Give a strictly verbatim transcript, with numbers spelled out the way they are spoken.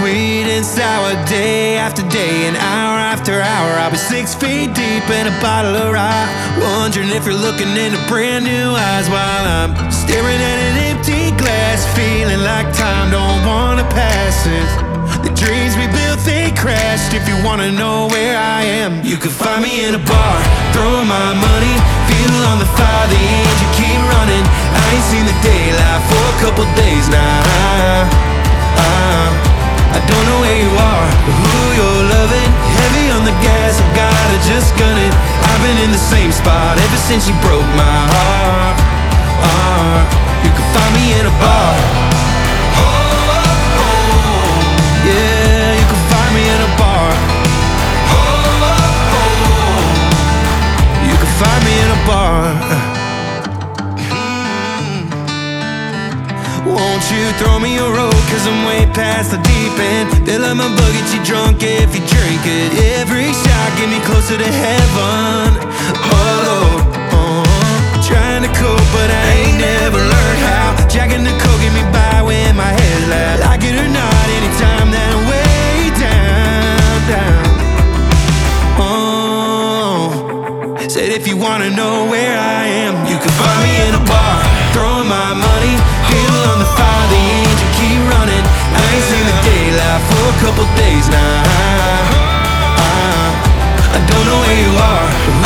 sweet and sour, day after day and hour after hour. I'll be six feet deep in a bottle of rye, wondering if you're looking into brand new eyes, while I'm staring at an empty glass, feeling like time don't wanna pass it. The dreams we built, they crashed. If you wanna know where I am, you can find me in a bar, throwing my money, feel on the fire, the angel keep running. I ain't seen the daylight for a couple days now. uh, I don't know where you are, or who you're loving. Heavy on the gas, I gotta just gun it. I've been in the same spot ever since you broke my heart. uh, You can find me in a bar. Oh, oh, oh. Yeah, you can find me in a bar. Oh, oh, oh. You can find me in a bar. Won't you throw me a rope, cause I'm way past the deep end. Fill up my bucket, get you drunk if you drink it. Every shot get me closer to heaven. Oh Lord, oh, trying to cope but I ain't never learned how. Jacking the coke get me by when my head's loud. Like it or not, anytime that I'm way down, down. Oh, said if you wanna know where I am, you can find me in a bar, throwing my money, feel on the fire, the angel keep running. I ain't seen the daylight for a couple days now. uh, I don't know where you are,